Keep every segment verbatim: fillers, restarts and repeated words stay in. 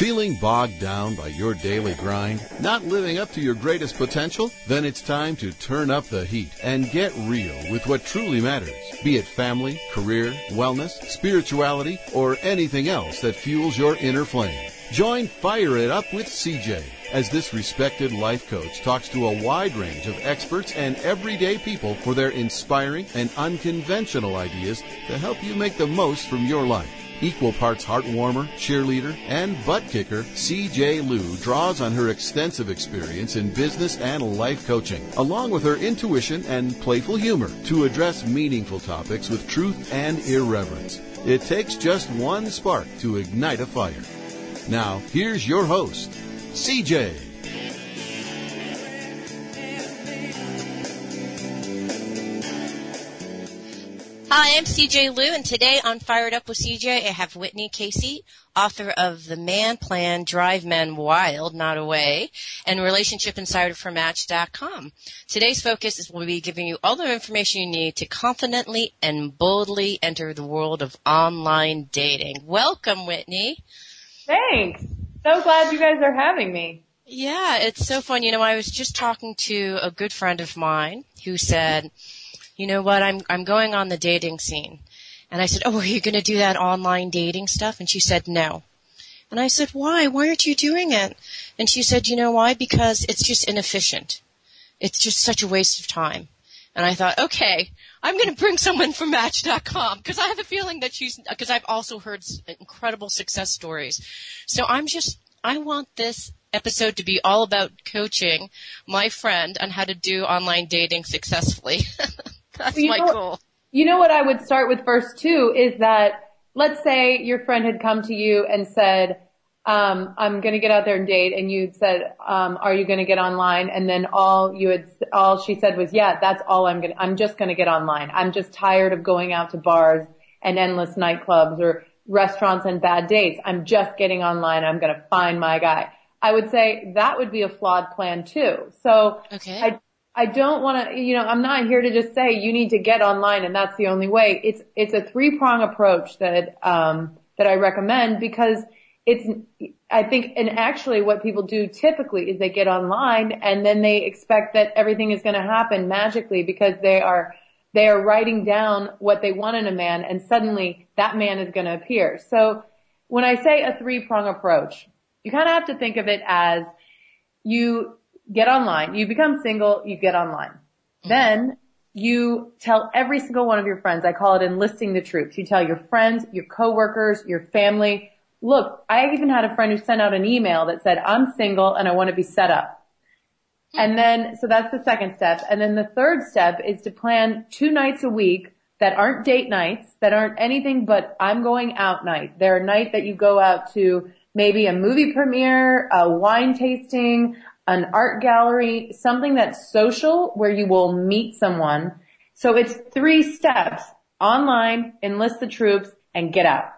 Feeling bogged down by your daily grind? Not living up to your greatest potential? Then it's time to turn up the heat and get real with what truly matters. Be it family, career, wellness, spirituality, or anything else that fuels your inner flame. Join Fire It Up with C J as this respected life coach talks to a wide range of experts and everyday people for their inspiring and unconventional ideas to help you make the most from your life. Equal parts heartwarmer, cheerleader, and butt kicker, C J Liu draws on her extensive experience in business and life coaching, along with her intuition and playful humor, to address meaningful topics with truth and irreverence. It takes just one spark to ignite a fire. Now, here's your host, C J. Hi, I'm C J Liu, and today on Fired Up with C J, I have Whitney Casey, author of The Man Plan, Drive Men Wild, Not Away, and Relationship Insider for Match dot com. Today's focus is we'll be giving you all the information you need to confidently and boldly enter the world of online dating. Welcome, Whitney. Thanks. So glad you guys are having me. Yeah, it's so fun. You know, I was just talking to a good friend of mine who said, you know what, I'm I'm going on the dating scene. And I said, oh, are you going to do that online dating stuff? And she said, no. And I said, why? Why aren't you doing it? And she said, you know why? Because it's just inefficient. It's just such a waste of time. And I thought, okay, I'm going to bring someone from Match dot com because I have a feeling that she's, because I've also heard incredible success stories. So I'm just, I want this episode to be all about coaching my friend on how to do online dating successfully. That's well, my know, goal. You know what I would start with first, too, is that let's say your friend had come to you and said, um, I'm going to get out there and date, and you said, um, are you going to get online? And then all you had, all she said was, yeah, that's all I'm going to, I'm just going to get online. I'm just tired of going out to bars and endless nightclubs or restaurants and bad dates. I'm just getting online. I'm going to find my guy. I would say that would be a flawed plan, too. So okay. I I don't want to, you know, I'm not here to just say you need to get online and that's the only way. It's, it's a three-prong approach that, um, that I recommend because it's, I think, and actually what people do typically is they get online and then they expect that everything is going to happen magically because they are, they are writing down what they want in a man and suddenly that man is going to appear. So when I say a three-prong approach, you kind of have to think of it as you get online, you become single, you get online. Mm-hmm. Then you tell every single one of your friends, I call it enlisting the troops. You tell your friends, your coworkers, your family, look, I even had a friend who sent out an email that said, I'm single and I want to be set up. Mm-hmm. And then, so that's the second step. And then the third step is to plan two nights a week that aren't date nights, that aren't anything but I'm going out night. They're a night that you go out to maybe a movie premiere, a wine tasting, an art gallery, something that's social where you will meet someone. So it's three steps: online, enlist the troops, and get out.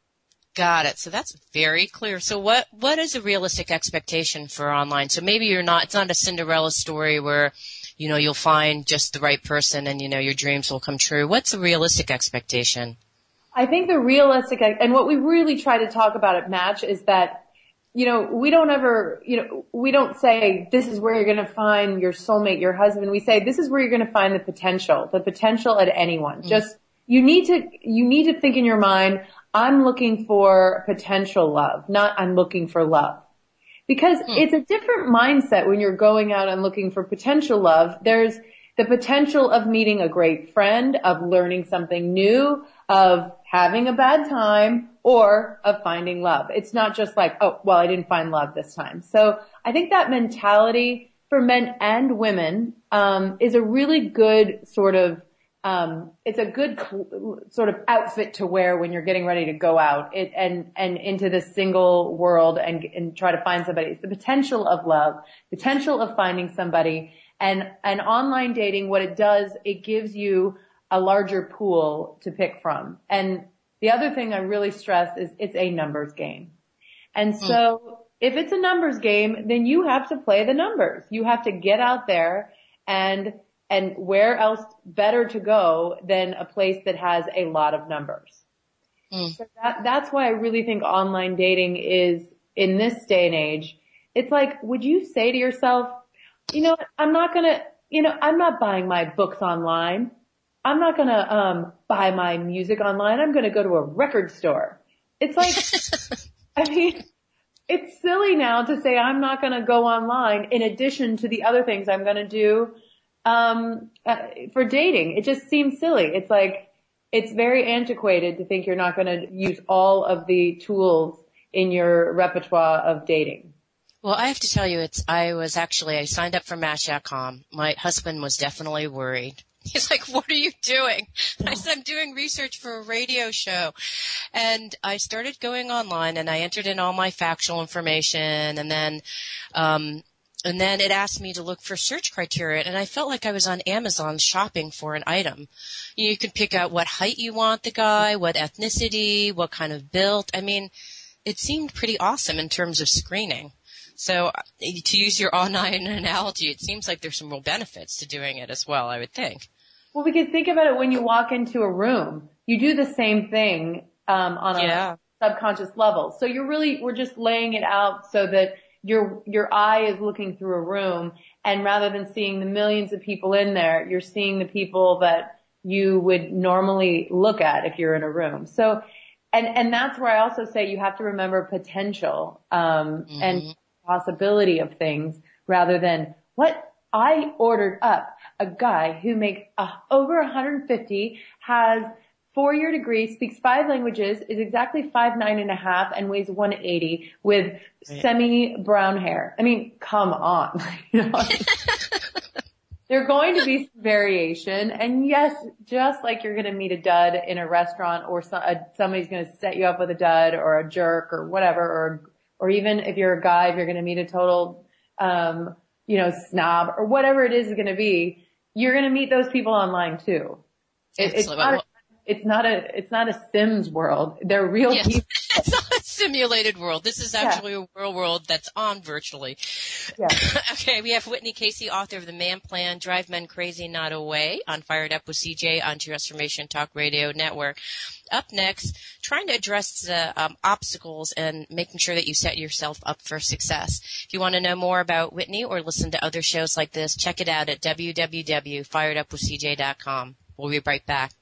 Got it. So that's very clear. So what, what is a realistic expectation for online? So maybe you're not, it's not a Cinderella story where, you know, you'll find just the right person and, you know, your dreams will come true. What's a realistic expectation? I think the realistic, and what we really try to talk about at Match is that, you know, we don't ever, you know, we don't say this is where you're going to find your soulmate, your husband. We say this is where you're going to find the potential, the potential at anyone. Mm. Just, you need to, you need to think in your mind, I'm looking for potential love, not I'm looking for love. Because mm. it's a different mindset when you're going out and looking for potential love. There's the potential of meeting a great friend, of learning something new, of having a bad time, or of finding love. It's not just like, oh, well, I didn't find love this time. So I think that mentality for men and women um is a really good sort of, um it's a good cl- sort of outfit to wear when you're getting ready to go out it, and, and into the single world and, and try to find somebody. It's the potential of love, potential of finding somebody. And, and online dating, what it does, it gives you a larger pool to pick from. And the other thing I really stress is it's a numbers game. And so mm. if it's a numbers game, then you have to play the numbers. You have to get out there and, and where else better to go than a place that has a lot of numbers. Mm. So that, that's why I really think online dating is in this day and age, it's like, would you say to yourself, you know, I'm not going to, you know, I'm not buying my books online. I'm not going to um buy my music online. I'm going to go to a record store. It's like, I mean, it's silly now to say I'm not going to go online in addition to the other things I'm going to do um uh, for dating. It just seems silly. It's like, it's very antiquated to think you're not going to use all of the tools in your repertoire of dating. Well, I have to tell you, it's, I was actually, I signed up for Match dot com. My husband was definitely worried. He's like, what are you doing? I said, I'm doing research for a radio show. And I started going online and I entered in all my factual information, and then, um, and then it asked me to look for search criteria, and I felt like I was on Amazon shopping for an item. You can pick out what height you want the guy, what ethnicity, what kind of build. I mean, it seemed pretty awesome in terms of screening. So to use your online analogy, it seems like there's some real benefits to doing it as well, I would think. Well, because think about it, when you walk into a room, you do the same thing um, on a yeah. subconscious level. So you're really, we're just laying it out so that your your eye is looking through a room, and rather than seeing the millions of people in there, you're seeing the people that you would normally look at if you're in a room. So, and and that's where I also say you have to remember potential um, mm-hmm. and possibility of things rather than what I ordered up. A guy who makes uh, over one hundred fifty, has four-year degree, speaks five languages, is exactly five nine and a half, and weighs one eighty with semi-brown hair. I mean, come on. You know? There's going to be some variation, and yes, just like you're going to meet a dud in a restaurant, or some, a, somebody's going to set you up with a dud or a jerk or whatever, or or even if you're a guy, if you're going to meet a total, um, you know, snob or whatever it is going to be, you're going to meet those people online too. It, it's not. A, it's not a. It's not a Sims world. They're real yes. people. It's not a simulated world. This is actually yeah. a real world that's on virtually. Yeah. Okay, we have Whitney Casey, author of The Man Plan, Drive Men Crazy, Not Away, on Fired Up with C J on Transformation Talk Radio Network. Up next, trying to address the um, obstacles and making sure that you set yourself up for success. If you want to know more about Whitney or listen to other shows like this, check it out at w w w dot fired up with c j dot com. We'll be right back.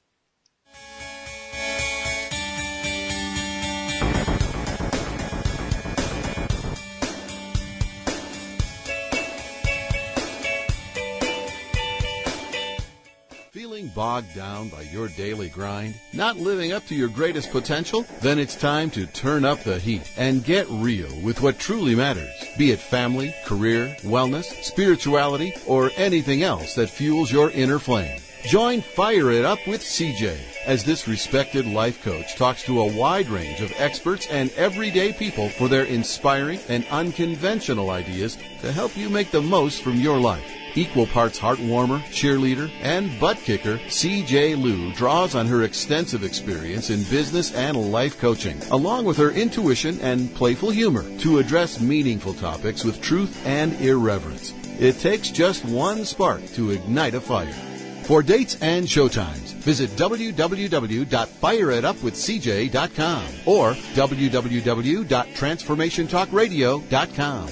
Feeling bogged down by your daily grind? Not living up to your greatest potential? Then it's time to turn up the heat and get real with what truly matters. Be it family, career, wellness, spirituality, or anything else that fuels your inner flame. Join Fire It Up with C J as this respected life coach talks to a wide range of experts and everyday people for their inspiring and unconventional ideas to help you make the most from your life. Equal parts heart warmer, cheerleader, and butt kicker, C J Liu draws on her extensive experience in business and life coaching, along with her intuition and playful humor, to address meaningful topics with truth and irreverence. It takes just one spark to ignite a fire. For dates and showtimes, visit w w w dot fire it up with c j dot com or w w w dot transformation talk radio dot com.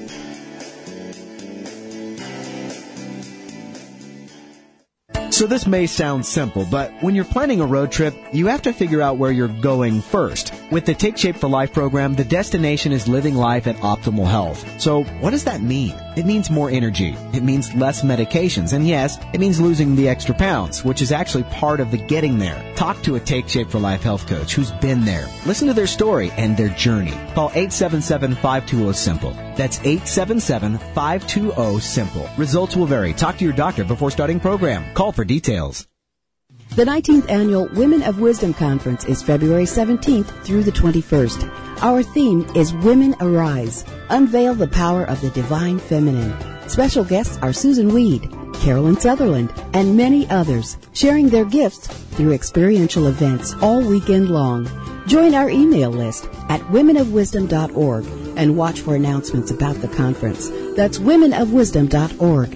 So this may sound simple, but when you're planning a road trip, you have to figure out where you're going first. With the Take Shape for Life program, the destination is living life at optimal health. So what does that mean? It means more energy. It means less medications. And yes, it means losing the extra pounds, which is actually part of the getting there. Talk to a Take Shape for Life health coach who's been there. Listen to their story and their journey. Call eight seven seven, five two zero, SIMPLE. That's eight seven seven, five two zero, SIMPLE. Results will vary. Talk to your doctor before starting program. Call for details. The nineteenth Annual Women of Wisdom Conference is February seventeenth through the twenty-first. Our theme is Women Arise. Unveil the power of the divine feminine. Special guests are Susan Weed, Carolyn Sutherland, and many others, sharing their gifts through experiential events all weekend long. Join our email list at women of wisdom dot org and watch for announcements about the conference. That's women of wisdom dot org.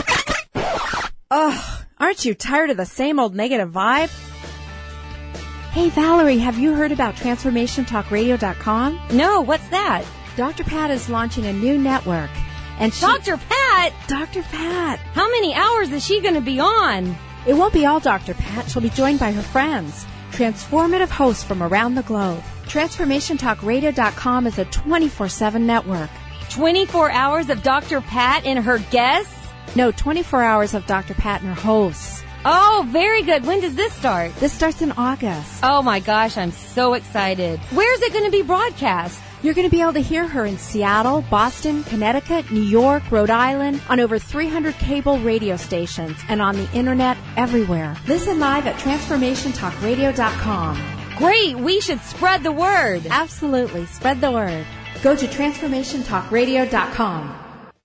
Ugh, aren't you tired of the same old negative vibe? Hey, Valerie, have you heard about Transformation Talk Radio dot com? No, what's that? Doctor Pat is launching a new network. And she, Doctor Pat? Doctor Pat. How many hours is she going to be on? It won't be all Doctor Pat. She'll be joined by her friends, transformative hosts from around the globe. Transformation Talk Radio dot com is a twenty-four seven network. twenty-four hours of Doctor Pat and her guests? No, twenty-four hours of Doctor Pat and her hosts. Oh, very good. When does this start? This starts in August. Oh my gosh, I'm so excited. Where's it going to be broadcast? You're going to be able to hear her in Seattle, Boston, Connecticut, New York, Rhode Island, on over three hundred cable radio stations, and on the internet everywhere. Listen live at Transformation Talk Radio dot com. Great, we should spread the word. Absolutely, spread the word. Go to Transformation Talk Radio dot com.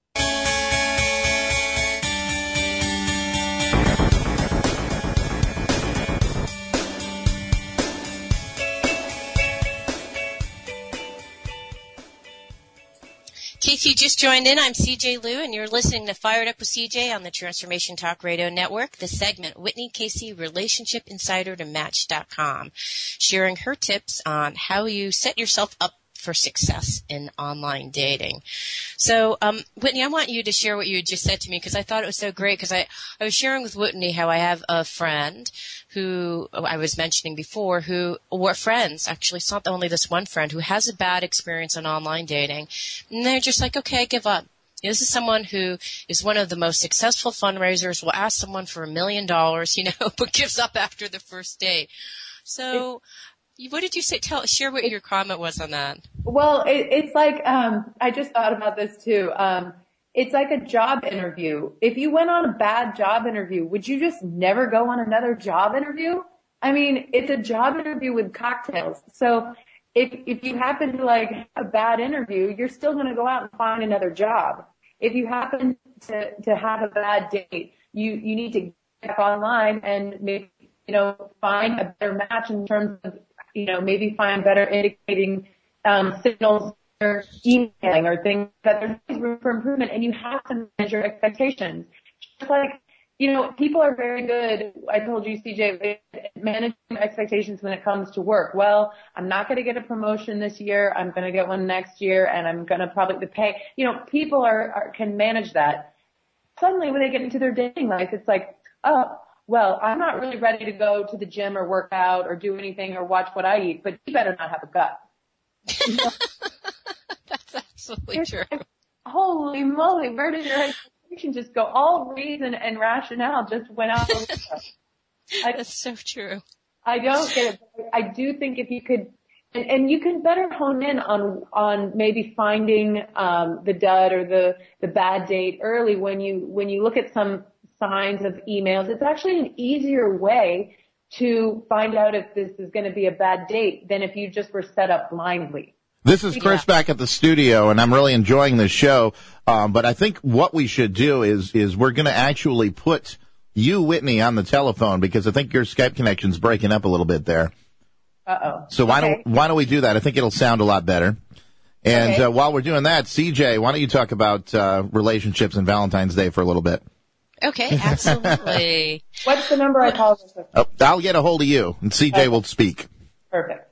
In case you just joined in, I'm C J Liu, and you're listening to Fired Up with C J on the Transformation Talk Radio Network. The segment, Whitney Casey, Relationship Insider to Match dot com, sharing her tips on how you set yourself up for success in online dating. So, um, Whitney, I want you to share what you just said to me, because I thought it was so great, because I, I was sharing with Whitney how I have a friend who I was mentioning before, who were friends, actually, it's not only this one friend, who has a bad experience in online dating, and they're just like, okay, give up. This is someone who is one of the most successful fundraisers, will ask someone for a million dollars, you know, but gives up after the first date. So, what did you say? Tell, share what your comment was on that. Well, it, it's like, um, I just thought about this too. Um, it's like a job interview. If you went on a bad job interview, would you just never go on another job interview? I mean, it's a job interview with cocktails. So if, if you happen to like have a bad interview, you're still going to go out and find another job. If you happen to, to have a bad date, you, you need to get online and maybe, you know, find a better match in terms of, you know, maybe find better indicating um, signals or emailing or things that there's always room for improvement, and you have to manage your expectations. Just like, you know, people are very good, I told you, C J, managing expectations when it comes to work. Well, I'm not going to get a promotion this year. I'm going to get one next year, and I'm going to probably the pay. You know, people are, are can manage that. Suddenly, when they get into their dating life, it's like, oh, well, I'm not really ready to go to the gym or work out or do anything or watch what I eat, but you better not have a gut. You know? That's absolutely true. Like, holy moly, where did your expectation just go? All reason and rationale just went out the window. That's so true. I don't get it. I do think if you could, and, and you can better hone in on on maybe finding um, the dud or the the bad date early when you when you look at some signs of emails. It's actually an easier way to find out if this is going to be a bad date than if you just were set up blindly. This is Chris back at the studio, and I'm really enjoying this show. Um, but I think what we should do is is we're going to actually put you, Whitney, on the telephone, because I think your Skype connection's breaking up a little bit there. Uh-oh. So why okay. don't why don't we do that? I think it'll sound a lot better. And okay. uh, while we're doing that, C J, why don't you talk about uh, relationships and Valentine's Day for a little bit? Okay, absolutely. What's the number I call? Oh, I'll get a hold of you, and C J okay. will speak. Perfect.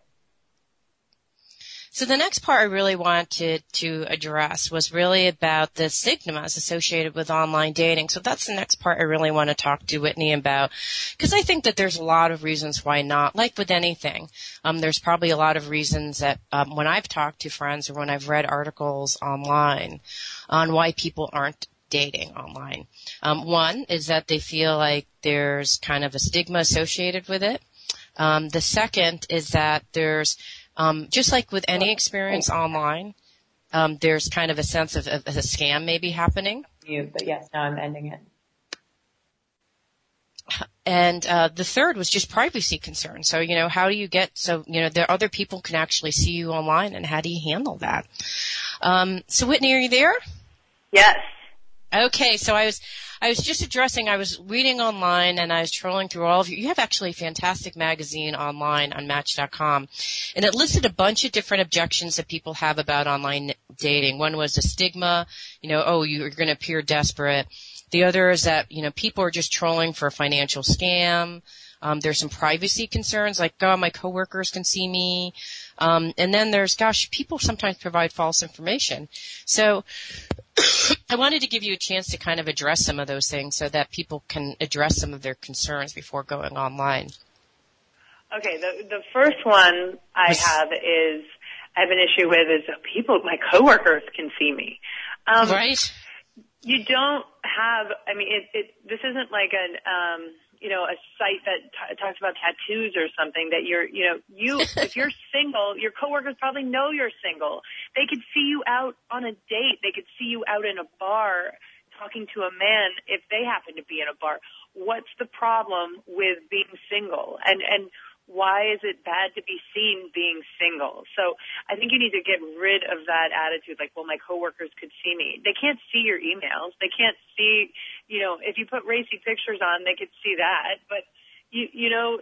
So the next part I really wanted to address was really about the stigmas associated with online dating. So that's the next part I really want to talk to Whitney about, because I think that there's a lot of reasons why not. Like with anything, um, there's probably a lot of reasons that um, when I've talked to friends or when I've read articles online on why people aren't dating online. Um, one is that they feel like there's kind of a stigma associated with it. Um, the second is that there's Um, just like with any experience online, um, there's kind of a sense of, of a scam maybe happening. You, but yes, now I'm ending it. And uh, the third was just privacy concerns. So, you know, how do you get so, you know, there other people can actually see you online, and how do you handle that? Um, so, Whitney, are you there? Yes. Okay, so I was I was just addressing, I was reading online and I was trolling through all of you. You have actually a fantastic magazine online on Match dot com, and it listed a bunch of different objections that people have about online dating. One was the stigma, you know, oh, you're going to appear desperate. The other is that, you know, people are just trolling for a financial scam. Um, there's some privacy concerns, like, oh, my coworkers can see me. Um, and then there's, gosh, people sometimes provide false information. So I wanted to give you a chance to kind of address some of those things so that people can address some of their concerns before going online. Okay, the the first one I have is I have an issue with is people, my coworkers can see me. Um, right. You don't have, I mean, it, it this isn't like an, um, you know, a site that t- talks about tattoos or something that you're, you know, you, if you're single, your coworkers probably know you're single. They could see you out on a date. They could see you out in a bar talking to a man if they happen to be in a bar. What's the problem with being single? And, and, why is it bad to be seen being single? So I think you need to get rid of that attitude like, well, my coworkers could see me. They can't see your emails. They can't see, you know, if you put racy pictures on, they could see that. But, you you know,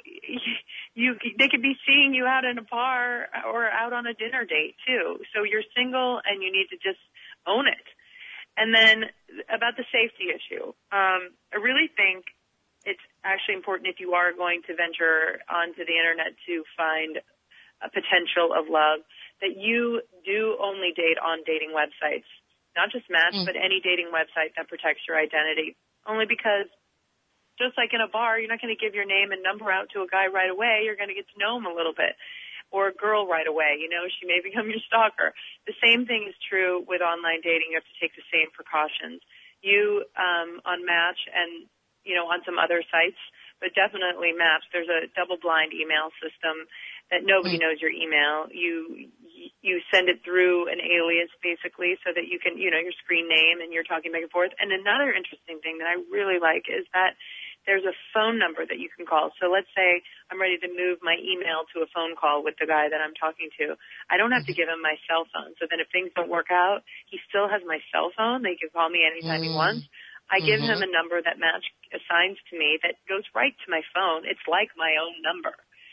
you they could be seeing you out in a bar or out on a dinner date, too. So you're single and you need to just own it. And then about the safety issue, um, I really think it's actually important if you are going to venture onto the internet to find a potential of love that you do only date on dating websites, not just Match, mm. but any dating website that protects your identity. Only because just like in a bar, you're not going to give your name and number out to a guy right away. You're going to get to know him a little bit. Or a girl right away, you know, she may become your stalker. The same thing is true with online dating. You have to take the same precautions. You, um, on Match and you know, on some other sites, but definitely Match. There's a double-blind email system that nobody knows your email. You you send it through an alias, basically, so that you can, you know, your screen name and you're talking back and forth. And another interesting thing that I really like is that there's a phone number that you can call. So let's say I'm ready to move my email to a phone call with the guy that I'm talking to. I don't have to give him my cell phone. So then if things don't work out, he still has my cell phone. They can call me anytime mm. he wants. I give mm-hmm. him a number that Match assigns to me that goes right to my phone. It's like my own number.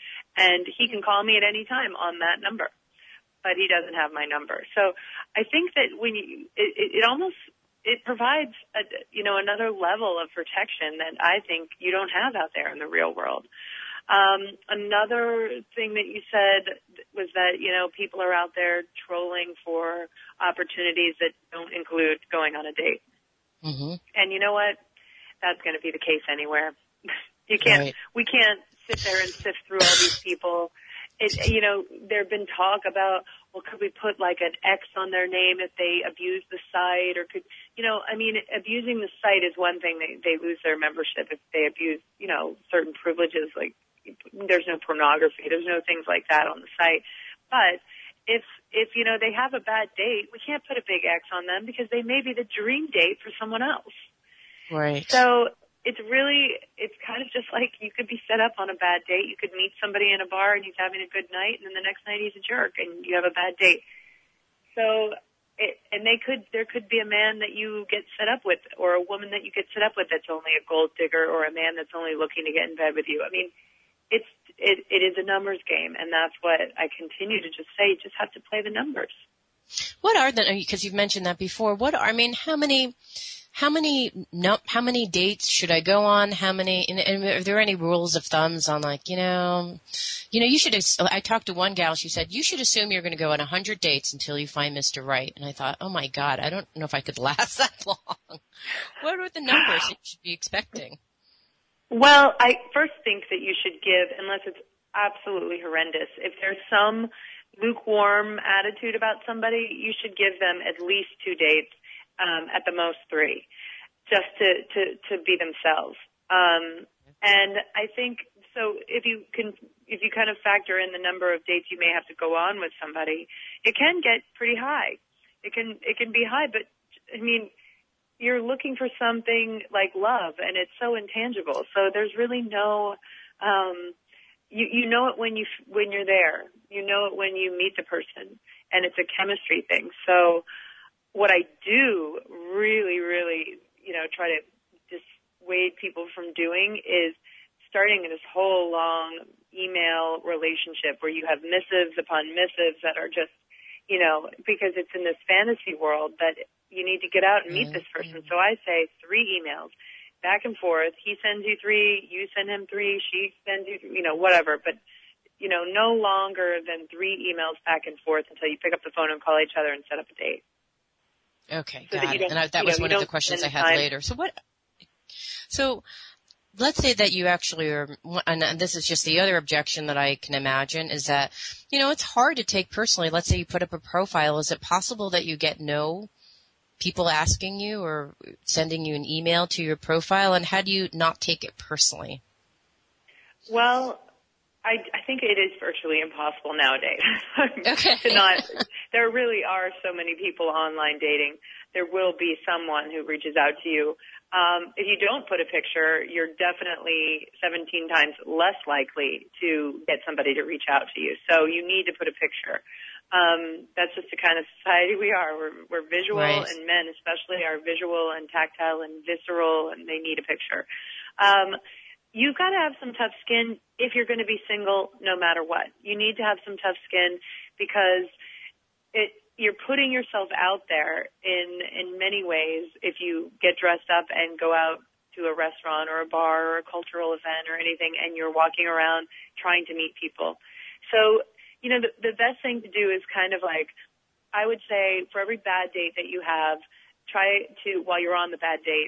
And he can call me at any time on that number. But he doesn't have my number. So I think that when you, it, it almost, it provides, a, you know, another level of protection that I think you don't have out there in the real world. Um, another thing that you said was that, you know, people are out there trolling for opportunities that don't include going on a date. Mm-hmm. And you know what? That's going to be the case anywhere. You can't, right. we can't sit there and sift through all these people. It, you know, there have been talk about, well, could we put like an X on their name if they abuse the site, or could, you know, I mean, abusing the site is one thing. They, they lose their membership if they abuse, you know, certain privileges, like there's no pornography, there's no things like that on the site. But if, if, you know, they have a bad date, we can't put a big X on them because they may be the dream date for someone else. Right. So it's really, it's kind of just like you could be set up on a bad date. You could meet somebody in a bar and he's having a good night, and then the next night he's a jerk and you have a bad date. So, it, and they could, there could be a man that you get set up with, or a woman that you get set up with that's only a gold digger, or a man that's only looking to get in bed with you. I mean, it's, it, it is a numbers game, and that's what I continue to just say. You just have to play the numbers. What are the, because you've mentioned that before, what are, I mean, how many, how many, no, how many dates should I go on? How many, and, and are there any rules of thumbs on, like, you know, you know, you should, I talked to one gal, she said, you should assume you're going to go on a hundred dates until you find Mister Right. And I thought, oh my God, I don't know if I could last that long. What are the numbers that you should be expecting? Well, I first think that you should give, unless it's absolutely horrendous, if there's some lukewarm attitude about somebody, you should give them at least two dates, um, at the most three, just to, to, to be themselves. Um, and I think, so if you can, if you kind of factor in the number of dates you may have to go on with somebody, it can get pretty high. It can, it can be high, but I mean, you're looking for something like love, and it's so intangible. So there's really no, um, you, you know it when you, when you're there. You know it when you meet the person, and it's a chemistry thing. So what I do really, really, you know, try to dissuade people from doing is starting this whole long email relationship where you have missives upon missives that are just, you know, because it's in this fantasy world that you need to get out and meet this person. So I say three emails. back and forth. He sends you three, you send him three, she sends you, you know, whatever. But, you know, no longer than three emails back and forth until you pick up the phone and call each other and set up a date. Okay, so got that it. And I, that was know, one of the questions I had time. later. So what, so let's say that you actually are, and this is just the other objection that I can imagine, is that, you know, it's hard to take personally. Let's say you put up a profile. Is it possible that you get no people asking you or sending you an email to your profile, and how do you not take it personally? Well, I, I think it is virtually impossible nowadays okay. to not. There really are so many people online dating. There will be someone who reaches out to you. Um, if you don't put a picture, you're definitely seventeen times less likely to get somebody to reach out to you. So you need to put a picture. Um, that's just the kind of society we are. We're, we're visual, right. and men especially are visual and tactile and visceral, and they need a picture. Um, you've got to have some tough skin if you're going to be single no matter what. You need to have some tough skin because it, you're putting yourself out there in, in many ways if you get dressed up and go out to a restaurant or a bar or a cultural event or anything, and you're walking around trying to meet people. So, you know, the, the best thing to do is kind of like, I would say for every bad date that you have, try to, while you're on the bad date,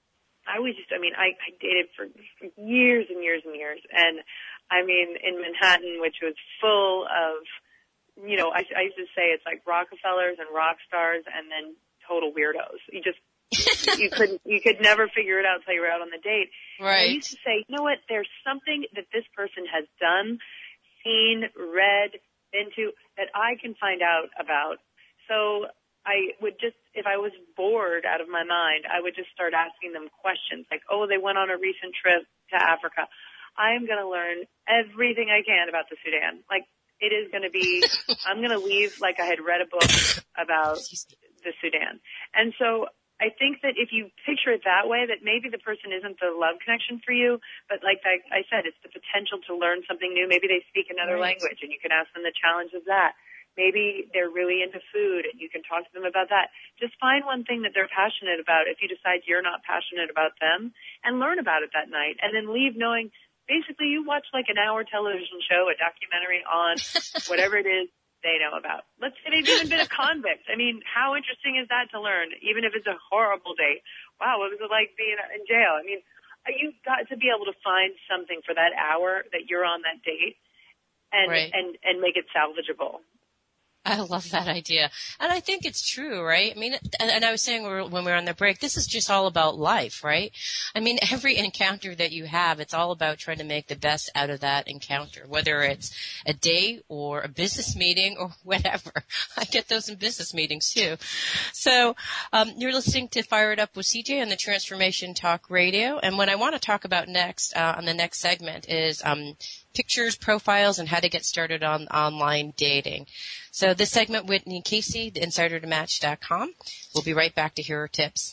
I always just, I mean, I, I dated for years and years and years. And I mean, in Manhattan, which was full of, you know, I, I used to say it's like Rockefellers and rock stars and then total weirdos. You just, you couldn't, you could never figure it out until you were out on the date. Right. And I used to say, you know what, there's something that this person has done, seen, read, into, that I can find out about. So I would just, if I was bored out of my mind, I would just start asking them questions like, oh, they went on a recent trip to Africa. I am going to learn everything I can about the Sudan. Like, it is going to be, I'm going to leave like I had read a book about the Sudan. And so I think that if you picture it that way, that maybe the person isn't the love connection for you, but like I, I said, it's the potential to learn something new. Maybe they speak another right. language and you can ask them the challenge of that. Maybe they're really into food and you can talk to them about that. Just find one thing that they're passionate about if you decide you're not passionate about them, and learn about it that night, and then leave knowing basically you watch like an hour television show, a documentary on whatever it is they know about. Let's say they've even been a convict. I mean, how interesting is that to learn, even if it's a horrible date? Wow, what was it like being in jail? I mean, you've got to be able to find something for that hour that you're on that date and, right. and, and make it salvageable. I love that idea. And I think it's true, right? I mean, and, and I was saying when we were on the break, this is just all about life, right? I mean, every encounter that you have, it's all about trying to make the best out of that encounter, whether it's a date or a business meeting or whatever. I get those in business meetings too. So, um, you're listening to Fire It Up with C J on the Transformation Talk Radio. And what I want to talk about next, uh, on the next segment is, um, pictures, profiles, and how to get started on online dating. So this segment, Whitney Casey, the insider to match dot com. We'll be right back to hear her tips.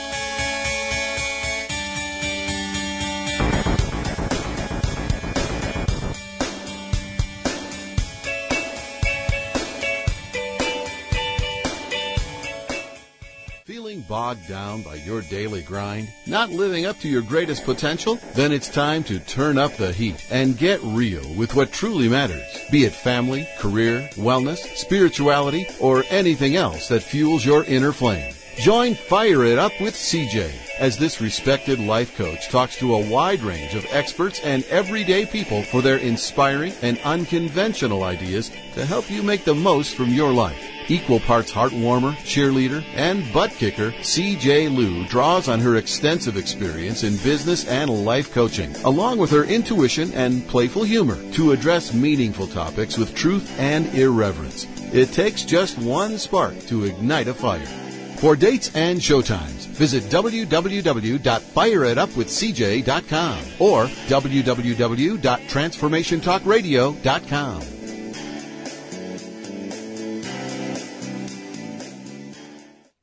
Feeling bogged down by your daily grind? Not living up to your greatest potential? Then it's time to turn up the heat and get real with what truly matters. Be it family, career, wellness, spirituality, or anything else that fuels your inner flame. Join Fire It Up with C J as this respected life coach talks to a wide range of experts and everyday people for their inspiring and unconventional ideas to help you make the most from your life. Equal parts heart warmer, cheerleader, and butt kicker, C J Liu draws on her extensive experience in business and life coaching, along with her intuition and playful humor, to address meaningful topics with truth and irreverence. It takes just one spark to ignite a fire. For dates and showtimes, visit w w w dot fire it up with c j dot com or w w w dot transformation talk radio dot com.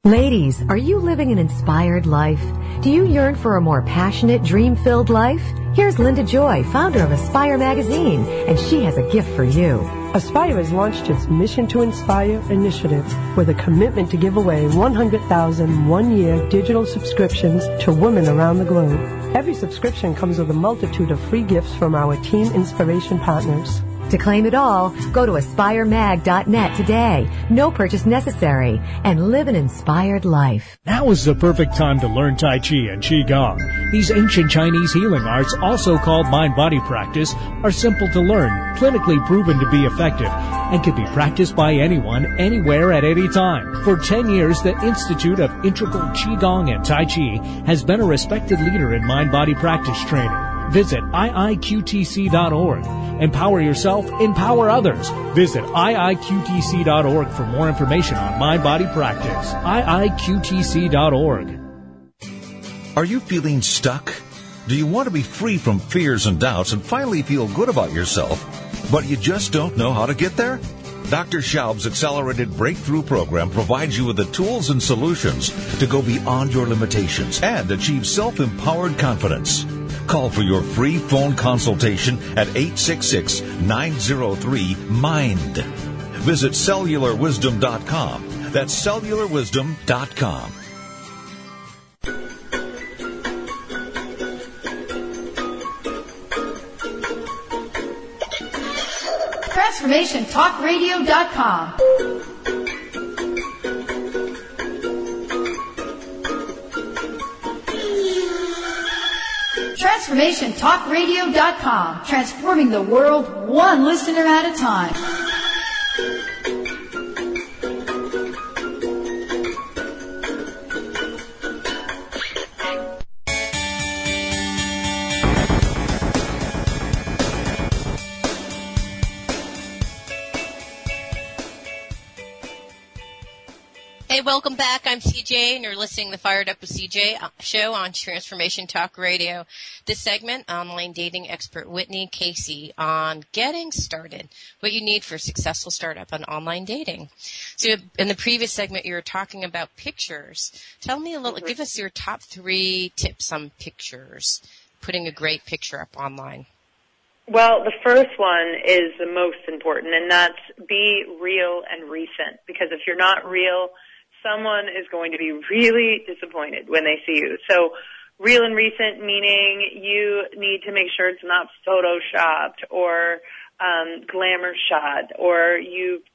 Ladies, are you living an inspired life? Do you yearn for a more passionate, dream-filled life? Here's Linda Joy, founder of Aspire Magazine, and she has a gift for you. Aspire has launched its Mission to Inspire initiative with a commitment to give away one hundred thousand one-year digital subscriptions to women around the globe. Every subscription comes with a multitude of free gifts from our Team Inspiration partners. To claim it all, go to aspire mag dot net today. No purchase necessary, and live an inspired life. Now is the perfect time to learn Tai Chi and Qigong. These ancient Chinese healing arts, also called mind-body practice, are simple to learn, clinically proven to be effective, and can be practiced by anyone, anywhere, at any time. For ten years, the Institute of Integral Qigong and Tai Chi has been a respected leader in mind-body practice training. Visit I I Q T C dot org. Empower yourself, empower others. Visit I I Q T C dot org for more information on mind-body practice. I I Q T C dot org. Are you feeling stuck? Do you want to be free from fears and doubts and finally feel good about yourself, but you just don't know how to get there? Doctor Schaub's Accelerated Breakthrough Program provides you with the tools and solutions to go beyond your limitations and achieve self-empowered confidence. Call for your free phone consultation at eight six six, nine zero three, MIND. Visit cellular wisdom dot com. That's cellular wisdom dot com. Transformation Talk Radio dot com. Transformation Talk Radio dot com. Transforming the world one listener at a time. Hey, welcome back. I'm C J, and you're listening to the Fired Up with C J show on Transformation Talk Radio. This segment, online dating expert Whitney Casey on getting started, what you need for a successful startup on online dating. So in the previous segment, you were talking about pictures. Tell me a little, mm-hmm. give us your top three tips on pictures, putting a great picture up online. Well, the first one is the most important, and that's be real and recent, because if you're not real, someone is going to be really disappointed when they see you. So real and recent, meaning you need to make sure it's not photoshopped or um, glamour shot, or you've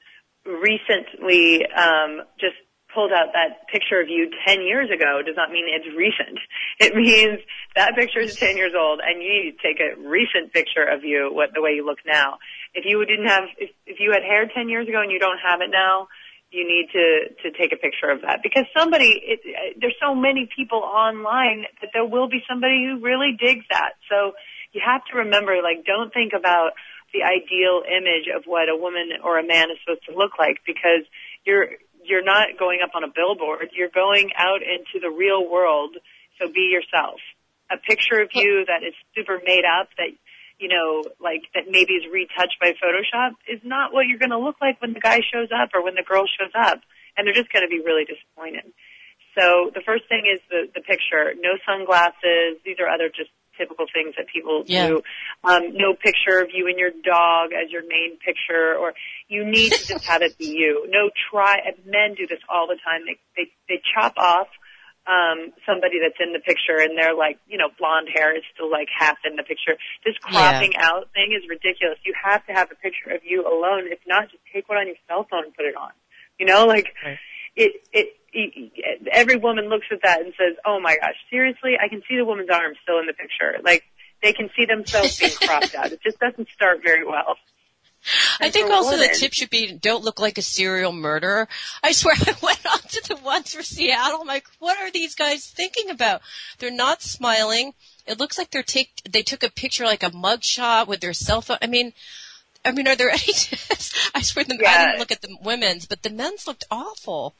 recently um, just pulled out that picture of you ten years ago. Does not mean it's recent. It means that picture is ten years old, and you need to take a recent picture of you, what the way you look now. If you didn't have, if, if you had hair ten years ago and you don't have it now, you need to, to take a picture of that, because somebody, it, there's so many people online that there will be somebody who really digs that. So you have to remember, like, don't think about the ideal image of what a woman or a man is supposed to look like, because you're, you're not going up on a billboard. You're going out into the real world. So be yourself. A picture of you that is super made up, that, you know, like that maybe is retouched by Photoshop, is not what you're going to look like when the guy shows up or when the girl shows up. And they're just going to be really disappointed. So the first thing is the, the picture. No sunglasses. These are other just typical things that people yeah. do. Um, no picture of you and your dog as your main picture, or you need to just have it be you. No try, and men do this all the time. They, they, they chop off Um, somebody that's in the picture, and they're like, you know, blonde hair is still like half in the picture. This cropping yeah. out thing is ridiculous. You have to have a picture of you alone. If not, just take one on your cell phone and put it on. You know, like right. it, it, it, every woman looks at that and says, oh my gosh, seriously? I can see the woman's arms still in the picture. Like, they can see themselves being cropped out. It just doesn't start very well. I and think also women, the tip should be, don't look like a serial murderer. I swear I went on to the ones for Seattle. I'm like, what are these guys thinking about? They're not smiling. It looks like they're take, they took a picture, like a mug shot with their cell phone. I mean, I mean, are there any tips? I swear the, yeah. I didn't look at the women's, but the men's looked awful.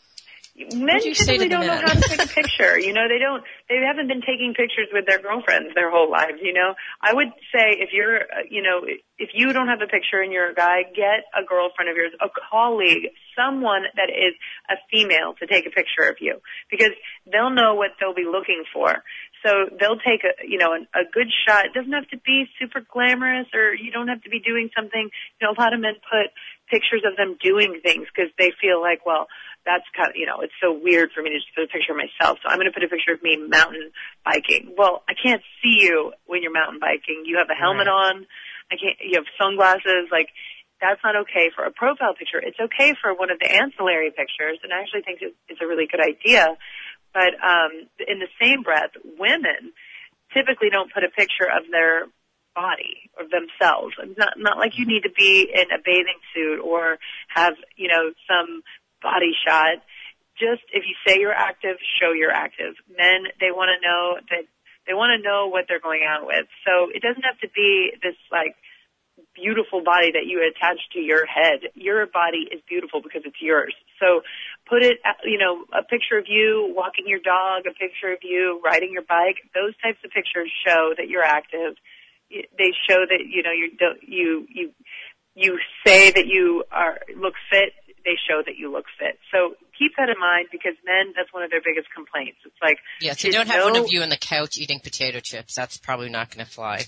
Men typically don't know how to take a picture. You know, they don't, they haven't been taking pictures with their girlfriends their whole lives, you know. I would say if you're, you know, if you don't have a picture and you're a guy, get a girlfriend of yours, a colleague, someone that is a female to take a picture of you, because they'll know what they'll be looking for. So they'll take a, you know, a, a good shot. It doesn't have to be super glamorous, or you don't have to be doing something. You know, a lot of men put pictures of them doing things because they feel like, well, that's kind of, you know, it's so weird for me to just put a picture of myself. So I'm going to put a picture of me mountain biking. Well, I can't see you when you're mountain biking. You have a helmet right. on. I can't, you have sunglasses. Like, that's not okay for a profile picture. It's okay for one of the ancillary pictures, and I actually think it's a really good idea. But um, in the same breath, women typically don't put a picture of their body or themselves. It's not, not like you need to be in a bathing suit or have, you know, some body shot. Just if you say you're active, show you're active. Men, they want to know that they want to know what they're going out with. So it doesn't have to be this like beautiful body that you attach to your head. Your body is beautiful because it's yours. So put it, you know, a picture of you walking your dog, a picture of you riding your bike. Those types of pictures show that you're active. They show that, you know, you don't, you, you, you say that you are, look fit. They show that you look fit. So keep that in mind, because men, that's one of their biggest complaints. It's like, yes, you don't have no, one of you on the couch eating potato chips. That's probably not going to fly.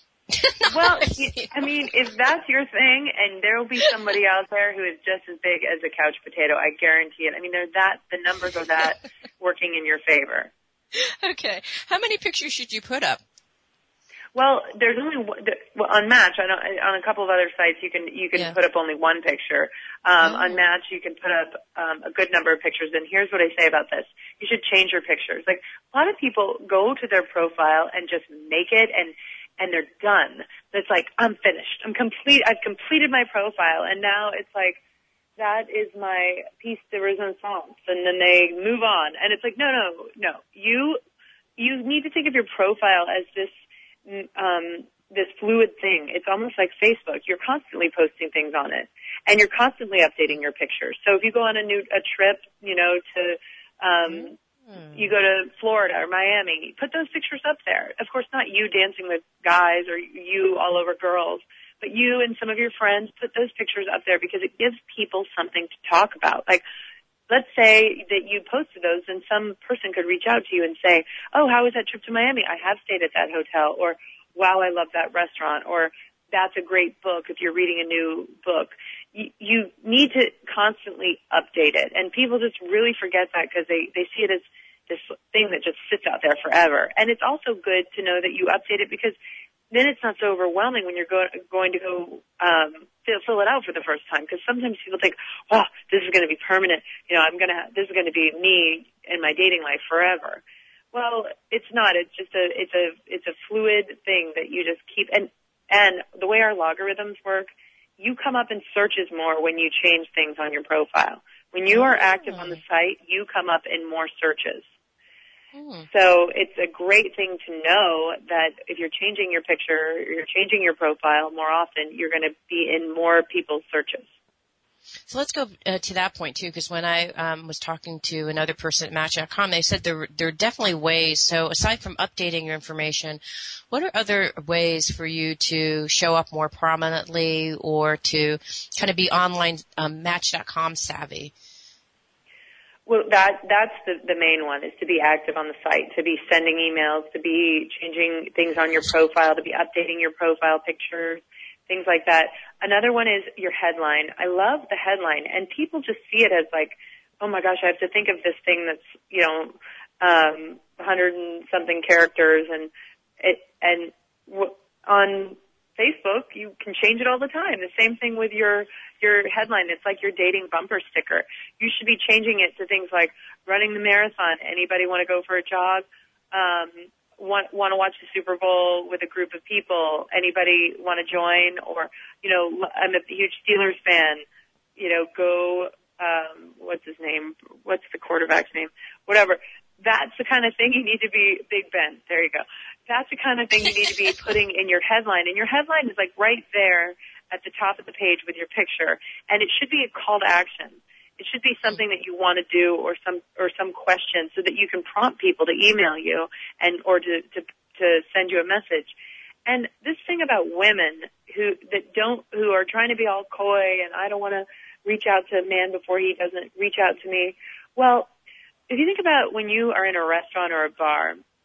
Well, I mean, if that's your thing, and there will be somebody out there who is just as big as a couch potato, I guarantee it. I mean, they're that, the numbers are that working in your favor. Okay. How many pictures should you put up? Well, there's only well, on Match. I don't, on a couple of other sites, you can you can yeah. put up only one picture. Um, oh. On Match, you can put up um, a good number of pictures. And here's what I say about this: you should change your pictures. Like, a lot of people go to their profile and just make it, and and they're done. It's like, I'm finished. I'm complete. I've completed my profile, and now it's like, that is my piece de resistance, and then they move on. And it's like, no, no, no. You you need to think of your profile as this. Um, this fluid thing. It's almost like Facebook. You're constantly posting things on it, and you're constantly updating your pictures. So if you go on a new a trip, you know, to um, mm. you go to Florida or Miami, put those pictures up there. Of course, not you dancing with guys or you all over girls, but you and some of your friends, put those pictures up there, because it gives people something to talk about. Like, let's say that you posted those, and some person could reach out to you and say, oh, how was that trip to Miami? I have stayed at that hotel. Or, wow, I love that restaurant. Or, that's a great book if you're reading a new book. You, you need to constantly update it. And people just really forget that, because they, they see it as this thing that just sits out there forever. And it's also good to know that you update it, because then it's not so overwhelming when you're go, going to go um, fill, fill it out for the first time. Because sometimes people think, "Wow, this is going to be permanent. You know, I'm going to. This is going to be me in my dating life forever." Well, it's not. It's just a. It's a. It's a fluid thing that you just keep. And and the way our logarithms work, you come up in searches more when you change things on your profile. When you are active on the site, you come up in more searches. So it's a great thing to know that if you're changing your picture, you're changing your profile more often, you're going to be in more people's searches. So let's go uh, to that point too, because when I um, was talking to another person at Match dot com, they said there, there are definitely ways. So aside from updating your information, what are other ways for you to show up more prominently, or to kind of be online um, Match dot com savvy? Well, that that's the, the main one, is to be active on the site, to be sending emails, to be changing things on your profile, to be updating your profile pictures, things like that. Another one is your headline. I love the headline, and people just see it as like, oh my gosh, I have to think of this thing that's, you know, um, a hundred and something characters, and it, and w- on Facebook, you can change it all the time. The same thing with your your headline. It's like your dating bumper sticker. You should be changing it to things like running the marathon. Anybody want to go for a jog? Um, want want to watch the Super Bowl with a group of people? Anybody want to join? Or, you know, I'm a huge Steelers fan. You know, go. Um, what's his name? What's the quarterback's name? Whatever. That's the kind of thing you need to be, Big Ben. There you go. That's the kind of thing you need to be putting in your headline. And your headline is like right there at the top of the page with your picture. And it should be a call to action. It should be something that you want to do, or some, or some question, so that you can prompt people to email you and, or to, to, to send you a message. And this thing about women who, that don't, who are trying to be all coy, and I don't want to reach out to a man before he doesn't reach out to me. Well, if you think about when you are in a restaurant or a bar,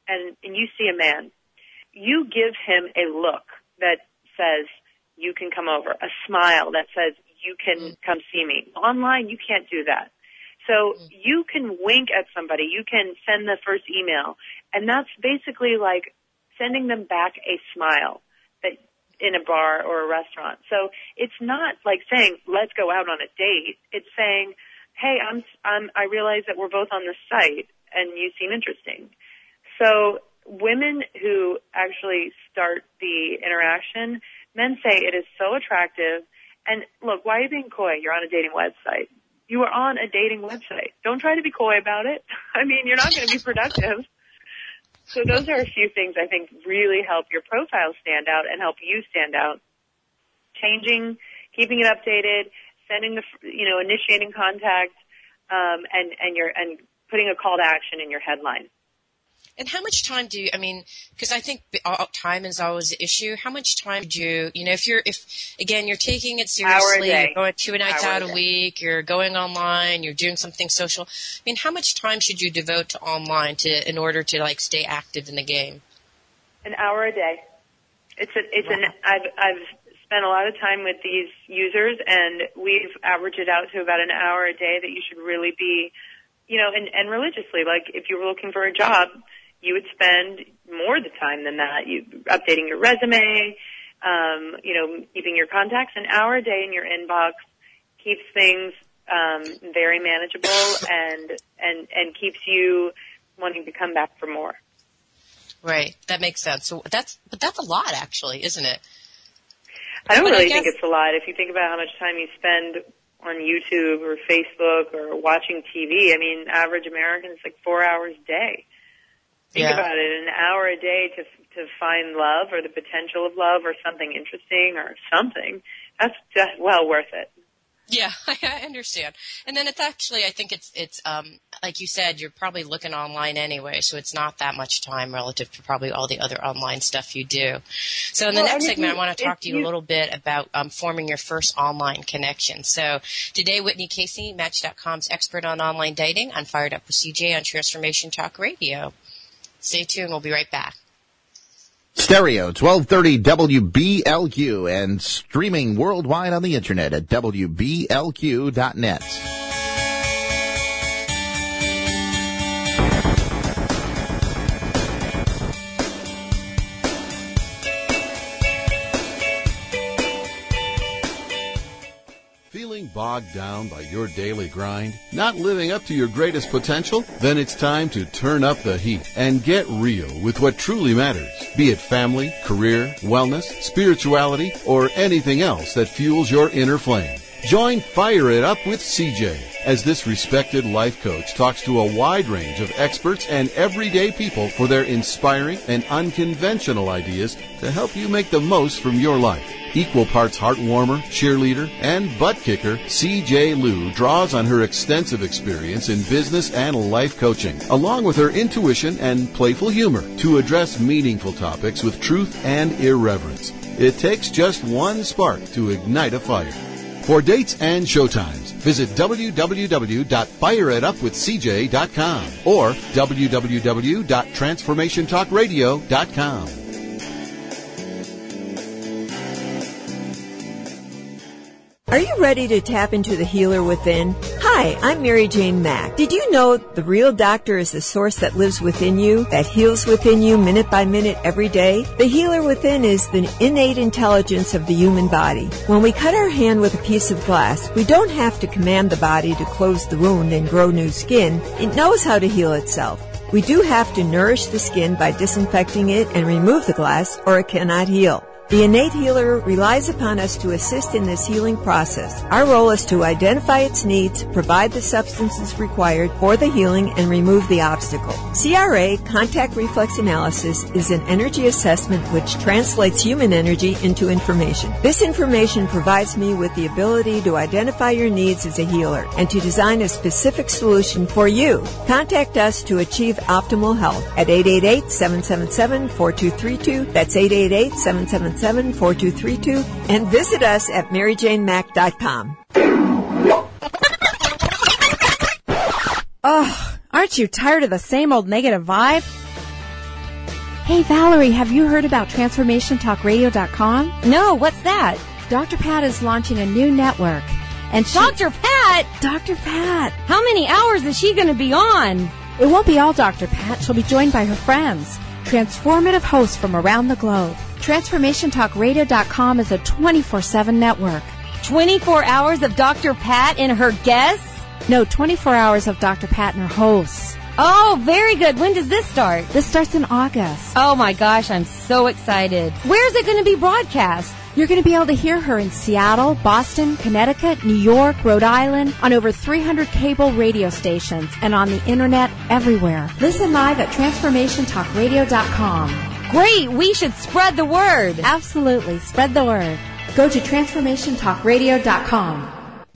and, and you see a man, you give him a look that says, you can come over, a smile that says, you can come see me. Online, you can't do that. So you can wink at somebody, you can send the first email, and that's basically like sending them back a smile that in a bar or a restaurant. So it's not like saying, let's go out on a date. It's saying, hey, I'm, I'm, I realize that we're both on the site and you seem interesting. So women who actually start the interaction, men say it is so attractive. And look, why are you being coy? You're on a dating website. You are on a dating website. Don't try to be coy about it. I mean, you're not going to be productive. So those are a few things I think really help your profile stand out and help you stand out. Changing, keeping it updated, sending the, you know, initiating contact, um, and, and your, and putting a call to action in your headline. And how much time do you, I mean, because I think time is always an issue. How much time do you, you know, if you're, if, again, you're taking it seriously, you're going two nights out a week, you're going online, you're doing something social. I mean, how much time should you devote to online to, in order to, like, stay active in the game? An hour a day. It's a, it's wow. an, I've, I've spent a lot of time with these users, and we've averaged it out to about an hour a day that you should really be, you know, and, and religiously, like, if you were looking for a job, you would spend more the time than that. You updating your resume, um, you know, keeping your contacts. An hour a day in your inbox keeps things um, very manageable and and and keeps you wanting to come back for more. Right, that makes sense. So that's but that's a lot, actually, isn't it? I don't but really I guess, think it's a lot. If you think about how much time you spend on YouTube or Facebook or watching T V, I mean, average American is like four hours a day. Think yeah. about it, an hour a day to to find love or the potential of love or something interesting or something, that's just well worth it. Yeah, I understand. And then it's actually, I think it's, it's um like you said, you're probably looking online anyway, so it's not that much time relative to probably all the other online stuff you do. So in the well, next segment, you, I want to talk to you, you a little bit about um forming your first online connection. So today, Whitney Casey, Match dot com's expert on online dating, on Fired Up with C J on Transformation Talk Radio. Stay tuned. We'll be right back. Stereo, twelve thirty W B L Q, and streaming worldwide on the internet at W B L Q dot net. Feeling bogged down by your daily grind? Not living up to your greatest potential? Then it's time to turn up the heat and get real with what truly matters. Be it family, career, wellness, spirituality, or anything else that fuels your inner flame. Join Fire It Up with C J as this respected life coach talks to a wide range of experts and everyday people for their inspiring and unconventional ideas to help you make the most from your life. Equal parts heartwarmer, cheerleader, and butt kicker, C J Liu draws on her extensive experience in business and life coaching, along with her intuition and playful humor, to address meaningful topics with truth and irreverence. It takes just one spark to ignite a fire. For dates and showtimes, visit w w w dot fire it up with c j dot com or w w w dot transformation talk radio dot com. Are you ready to tap into the healer within? Hi, I'm Mary Jane Mack. Did you know the real doctor is the source that lives within you, that heals within you minute by minute every day? The healer within is the innate intelligence of the human body. When we cut our hand with a piece of glass, we don't have to command the body to close the wound and grow new skin. It knows how to heal itself. We do have to nourish the skin by disinfecting it and remove the glass, or it cannot heal. The innate healer relies upon us to assist in this healing process. Our role is to identify its needs, provide the substances required for the healing, and remove the obstacle. C R A, contact reflex analysis, is an energy assessment which translates human energy into information. This information provides me with the ability to identify your needs as a healer and to design a specific solution for you. Contact us to achieve optimal health at eight eight eight, seven seven seven, four two three two. That's eight eight eight, seven seven seven, four two three two, and visit us at mary jane mack dot com. Oh, aren't you tired of the same old negative vibe? Hey, Valerie, have you heard about Transformation Talk Radio dot com? No, what's that? Doctor Pat is launching a new network. And she, Doctor Pat? Doctor Pat. How many hours is she going to be on? It won't be all Doctor Pat. She'll be joined by her friends, transformative hosts from around the globe. Transformation Talk Radio dot com is a twenty-four seven network. twenty-four hours of Doctor Pat and her guests? No, twenty-four hours of Doctor Pat and her hosts. Oh, very good. When does this start? This starts in August. Oh my gosh, I'm so excited. Where's it going to be broadcast? You're going to be able to hear her in Seattle, Boston, Connecticut, New York, Rhode Island, on over three hundred cable radio stations, and on the internet everywhere. Listen live at Transformation Talk Radio dot com. Great, we should spread the word. Absolutely, spread the word. Go to Transformation Talk Radio dot com.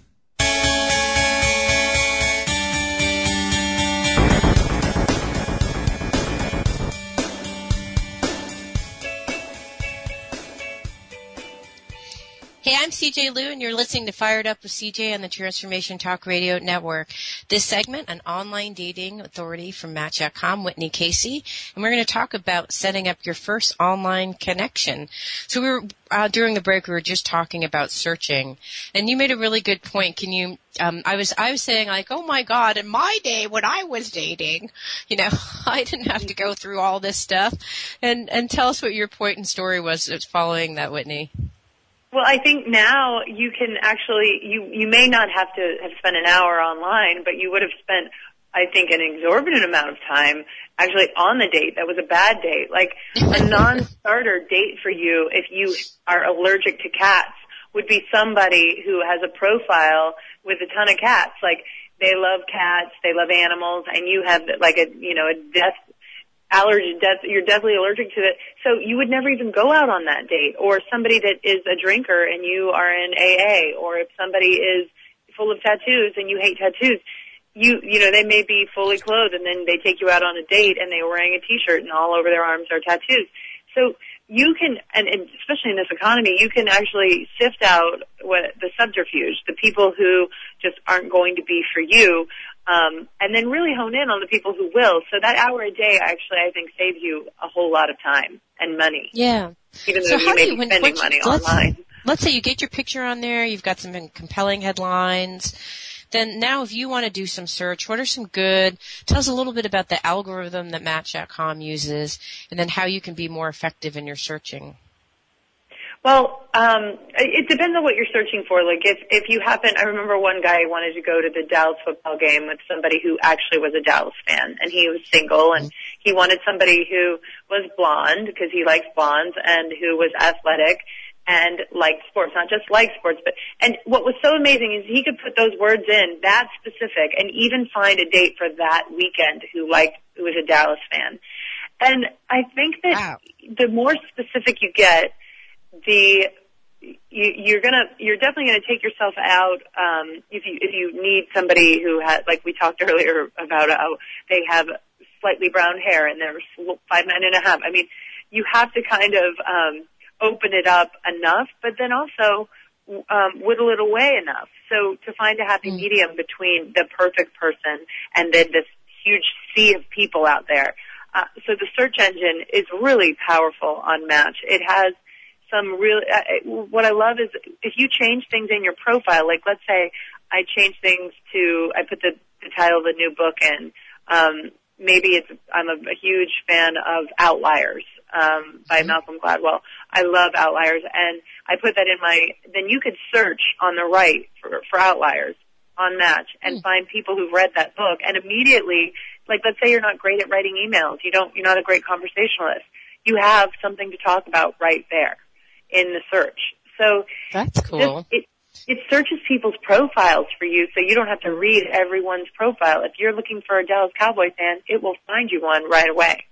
Hey, I'm C J Liu, and you're listening to Fired Up with C J on the Transformation Talk Radio Network. This segment, an online dating authority from Match dot com, Whitney Casey, and we're going to talk about setting up your first online connection. So we were, uh, during the break, we were just talking about searching, and you made a really good point. Can you, um, I was, I was saying like, oh my God, in my day when I was dating, you know, I didn't have to go through all this stuff. And, and tell us what your point and story was following that, Whitney. Well, I think now you can actually, you, you may not have to have spent an hour online, but you would have spent, I think, an exorbitant amount of time actually on the date. That was a bad date. Like a non-starter date for you if you are allergic to cats would be somebody who has a profile with a ton of cats. Like they love cats, they love animals, and you have like a, you know, a death allergy, death, you're deathly allergic to it. So you would never even go out on that date. Or somebody that is a drinker and you are in A A, or if somebody is full of tattoos and you hate tattoos, you, you know, they may be fully clothed and then they take you out on a date and they're wearing a t-shirt and all over their arms are tattoos. So you can, and, and especially in this economy, you can actually sift out what the subterfuge, the people who just aren't going to be for you. Um, and then really hone in on the people who will. So that hour a day actually, I think, saves you a whole lot of time and money. Yeah. Even so though you may you, be when, spending you, money let's, online. Let's say you get your picture on there, you've got some compelling headlines. Then now if you want to do some search, what are some good, tell us a little bit about the algorithm that Match dot com uses, and then how you can be more effective in your searching. Well, um, it depends on what you're searching for. Like if, if you happen, I remember one guy wanted to go to the Dallas football game with somebody who actually was a Dallas fan, and he was single, and he wanted somebody who was blonde because he likes blondes, and who was athletic and liked sports, not just liked sports, but, and what was so amazing is he could put those words in that specific and even find a date for that weekend who liked, who was a Dallas fan. And I think that wow. the more specific you get, the you, you're gonna you're definitely gonna take yourself out um, if you if you need somebody who has, like we talked earlier about how they have slightly brown hair and they're five nine and a half. I mean, you have to kind of um, open it up enough, but then also um, whittle it away enough. So to find a happy mm. medium between the perfect person and then this huge sea of people out there. Uh, so the search engine is really powerful on Match. It has some real, uh, what I love is if you change things in your profile, like let's say I change things to, I put the, the title of the new book in, um, maybe it's, I'm a, a huge fan of Outliers, um, by mm-hmm. Malcolm Gladwell. I love Outliers, and I put that in my, then you could search on the right for, for Outliers on Match and mm-hmm. find people who've read that book, and immediately, like let's say you're not great at writing emails, you don't, you're not a great conversationalist, you have something to talk about right there in the search. So that's cool. This, it, it searches people's profiles for you, so you don't have to read everyone's profile. If you're looking for a Dallas Cowboy fan, it will find you one right away.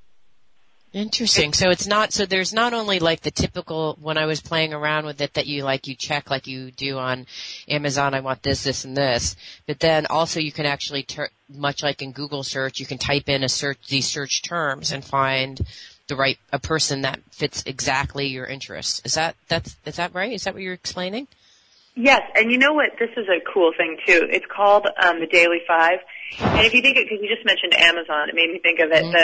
Interesting. So it's not, so there's not only like the typical, when I was playing around with it, that you like, you check like you do on Amazon, I want this, this, and this, but then also you can actually, ter- much like in Google search, you can type in a search, these search terms and find the right, a person that fits exactly your interests. Is that, that's, is that right? Is that what you're explaining? Yes, and you know what? This is a cool thing too. It's called um, the Daily Five, and if you think it, because you just mentioned Amazon, it made me think of it. Mm-hmm. The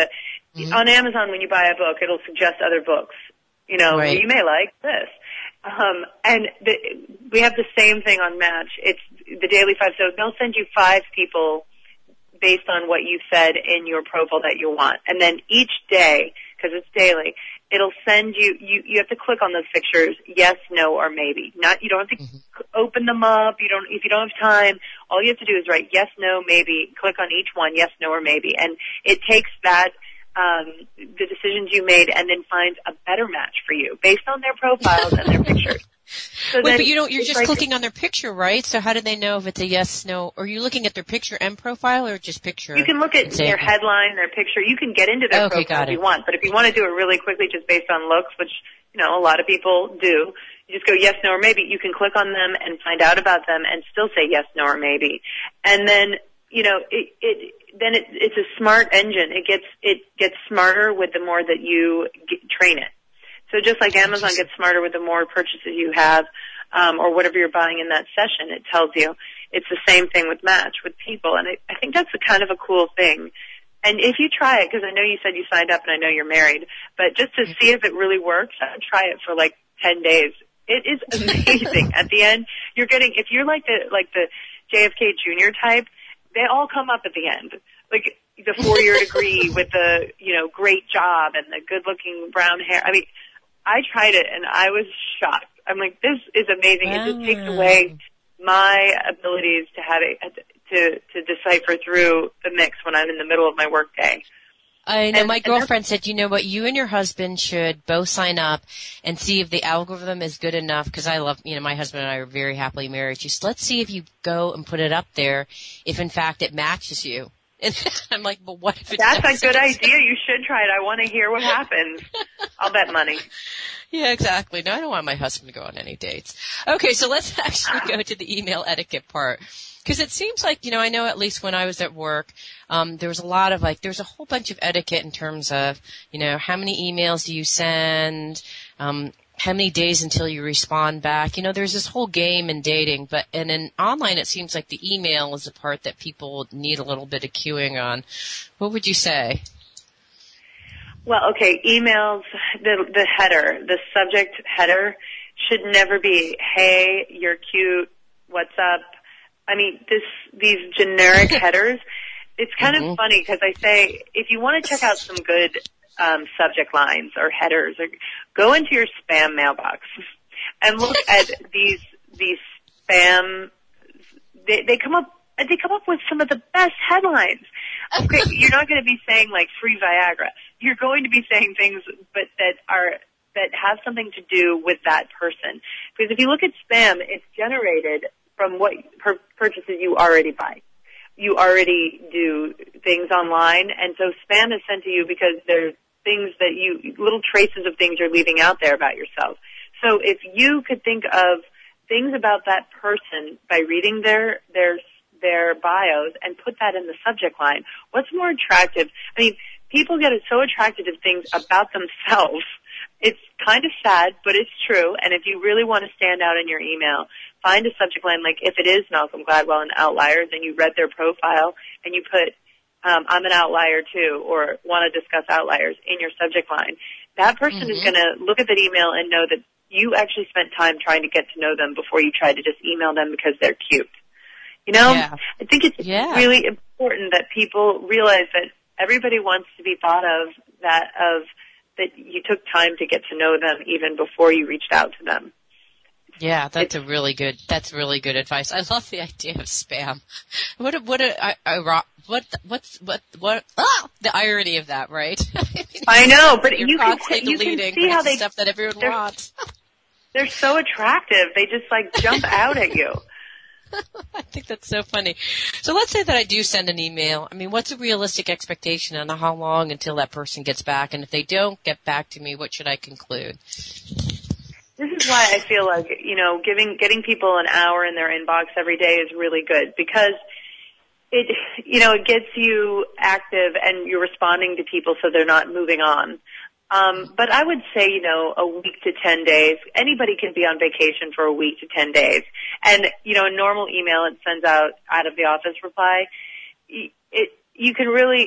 mm-hmm. on Amazon, when you buy a book, it'll suggest other books. You know, right. you may like this. Um, and the, we have the same thing on Match. It's the Daily Five. So they'll send you five people based on what you said in your profile that you want. And then each day, because it's daily, it'll send you, you, you have to click on those pictures, yes, no, or maybe. Not, you don't have to mm-hmm. open them up. You don't, if you don't have time, all you have to do is write yes, no, maybe, click on each one, yes, no, or maybe. And it takes that, um, the decisions you made and then finds a better match for you based on their profiles and their pictures. So Wait, but you don't, you're just like, clicking on their picture, right? So how do they know if it's a yes, no? Are you looking at their picture and profile or just picture? You can look at their headline, their picture. You can get into their okay, profile if you want. But if you want to do it really quickly just based on looks, which, you know, a lot of people do, you just go yes, no, or maybe. You can click on them and find out about them and still say yes, no, or maybe. And then, you know, it, it then it, it's a smart engine. It gets, it gets smarter with the more that you get, train it. So just like Amazon gets smarter with the more purchases you have, um, or whatever you're buying in that session, it tells you. It's the same thing with Match, with people. And I, I think that's a kind of a cool thing. And if you try it, because I know you said you signed up and I know you're married, but just to see if it really works, I would try it for like ten days. It is amazing. At the end, you're getting, if you're like the, like the J F K Junior type, they all come up at the end. Like the four-year degree with the, you know, great job and the good-looking brown hair. I mean, I tried it and I was shocked. I'm like, this is amazing. Wow. It just takes away my abilities to have a, to, to decipher through the mix when I'm in the middle of my work day. I know and, my girlfriend said, you know what, you and your husband should both sign up and see if the algorithm is good enough, because I love, you know, my husband and I are very happily married. She said, let's see if you go and put it up there, if in fact it matches you. And I'm like, but what if it That's doesn't? a good idea. You should try it. I want to hear what happens. I'll bet money. Yeah, exactly. No, I don't want my husband to go on any dates. Okay, so let's actually go to the email etiquette part. Because it seems like, you know, I know at least when I was at work, um, there was a lot of like, there's a whole bunch of etiquette in terms of, you know, how many emails do you send, um, how many days until you respond back. You know, there's this whole game in dating, but and in online it seems like the email is the part that people need a little bit of cueing on. What would you say? Well, okay, emails, the the header, the subject header should never be, hey, you're cute, what's up? I mean, this these generic headers, it's kind mm-hmm. of funny because I say, if you want to check out some good um, subject lines or headers, or go into your spam mailbox and look at these these spam. They, they come up they come up with some of the best headlines. Okay, you're not going to be saying like free Viagra. You're going to be saying things, but that are that have something to do with that person. Because if you look at spam, it's generated from what per- purchases you already buy. You already do things online, and so spam is sent to you because there's things that you, little traces of things you're leaving out there about yourself. So if you could think of things about that person by reading their, their, their bios and put that in the subject line, what's more attractive? I mean, people get so attracted to things about themselves. It's kind of sad, but it's true. And if you really want to stand out in your email, find a subject line, like if it is Malcolm Gladwell and Outliers and you read their profile and you put, um, I'm an outlier too, or want to discuss outliers in your subject line, that person mm-hmm. is going to look at that email and know that you actually spent time trying to get to know them before you tried to just email them because they're cute. You know, yeah. I think it's yeah. really important that people realize that everybody wants to be thought of, that of that you took time to get to know them even before you reached out to them. Yeah, that's a really good. That's really good advice. I love the idea of spam. What a, what a, I, I, what what's what what ah, the irony of that, right? I know, but You're you can you can deleting, see how they stuff that everyone they're, wants. They're so attractive. They just like jump out at you. I think that's so funny. So let's say that I do send an email. I mean, what's a realistic expectation on how long until that person gets back? And if they don't get back to me, what should I conclude? This is why I feel like, you know, giving, getting people an hour in their inbox every day is really good, because it, you know, it gets you active and you're responding to people so they're not moving on. Um, but I would say, you know, a week to ten days. Anybody can be on vacation for a week to ten days. And, you know, a normal email, it sends out out of the office reply. It, you can really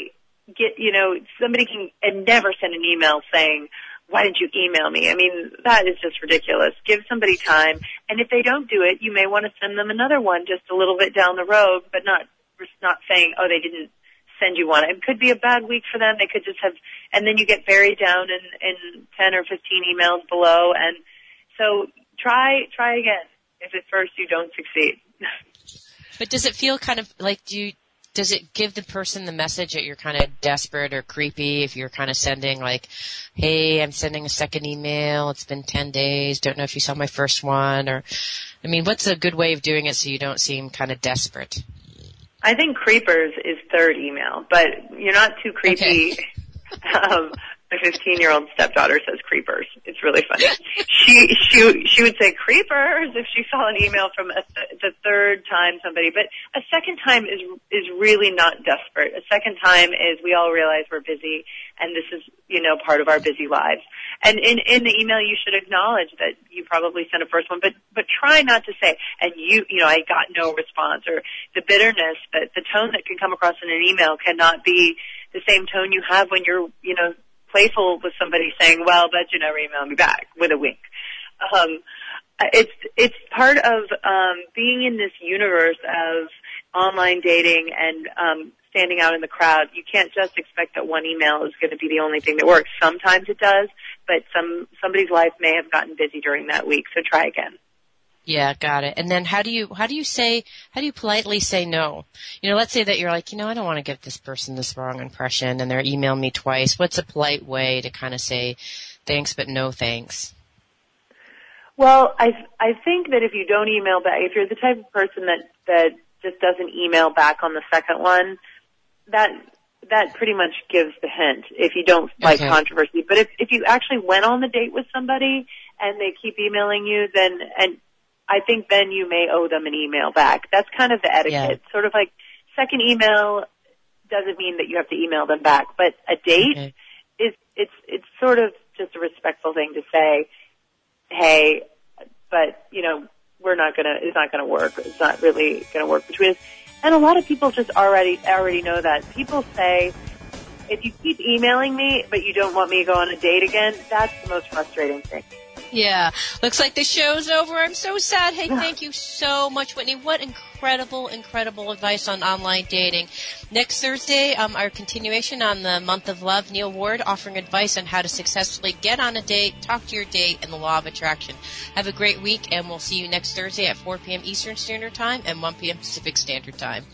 get, you know, somebody can and never send an email saying, why didn't you email me? I mean, that is just ridiculous. Give somebody time, and if they don't do it, you may want to send them another one just a little bit down the road, but not not saying, oh, they didn't send you one. It could be a bad week for them. They could just have, and then you get buried down in, in ten or fifteen emails below, and so try try again. If at first you don't succeed. But does it feel kind of like, do you, does it give the person the message that you're kind of desperate or creepy if you're kind of sending like, hey, I'm sending a second email, it's been ten days, don't know if you saw my first one, or, I mean, what's a good way of doing it so you don't seem kind of desperate? I think creepers is third email, but you're not too creepy. Okay. um, my fifteen-year-old stepdaughter says creepers. It's really funny. she she she would say creepers if she saw an email from a th- the third time somebody. But a second time is is really not desperate. A second time is we all realize we're busy, and this is, you know, part of our busy lives. And in in the email, you should acknowledge that you probably sent a first one, but but try not to say, and you you know I got no response, or the bitterness that the tone that can come across in an email cannot be the same tone you have when you're, you know, playful with somebody saying, well, but you never email me back, with a wink. Um, it's, it's part of, um, being in this universe of online dating and, um, standing out in the crowd. You can't just expect that one email is going to be the only thing that works. Sometimes it does, but some, somebody's life may have gotten busy during that week, so try again. Yeah, got it. And then how do you, how do you say, how do you politely say no? You know, let's say that you're like, you know, I don't want to give this person this wrong impression, and they're emailing me twice. What's a polite way to kind of say thanks, but no thanks? Well, I, I think that if you don't email back, if you're the type of person that, that just doesn't email back on the second one, that, that pretty much gives the hint if you don't like Okay. controversy. But if, if you actually went on the date with somebody and they keep emailing you, then, and, I think then you may owe them an email back. That's kind of the etiquette. Yeah. Sort of like second email doesn't mean that you have to email them back, but a date okay. is it's it's sort of just a respectful thing to say, hey, but you know, we're not gonna it's not gonna work. It's not really gonna work between us. And a lot of people just already already know that. People say, if you keep emailing me but you don't want me to go on a date again, that's the most frustrating thing. Yeah. Looks like the show's over. I'm so sad. Hey, thank you so much, Whitney. What incredible, incredible advice on online dating. Next Thursday, um, our continuation on the month of love, Neil Ward offering advice on how to successfully get on a date, talk to your date, and the law of attraction. Have a great week, and we'll see you next Thursday at four p.m. Eastern Standard Time and one p.m. Pacific Standard Time.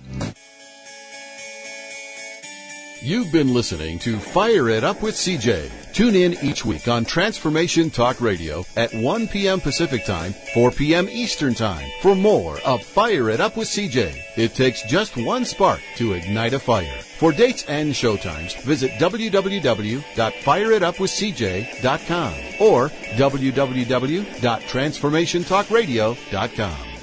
You've been listening to Fire It Up with C J. Tune in each week on Transformation Talk Radio at one p.m. Pacific Time, four p.m. Eastern Time for more of Fire It Up with C J. It takes just one spark to ignite a fire. For dates and showtimes, visit w w w dot fire it up with c j dot com or w w w dot transformation talk radio dot com.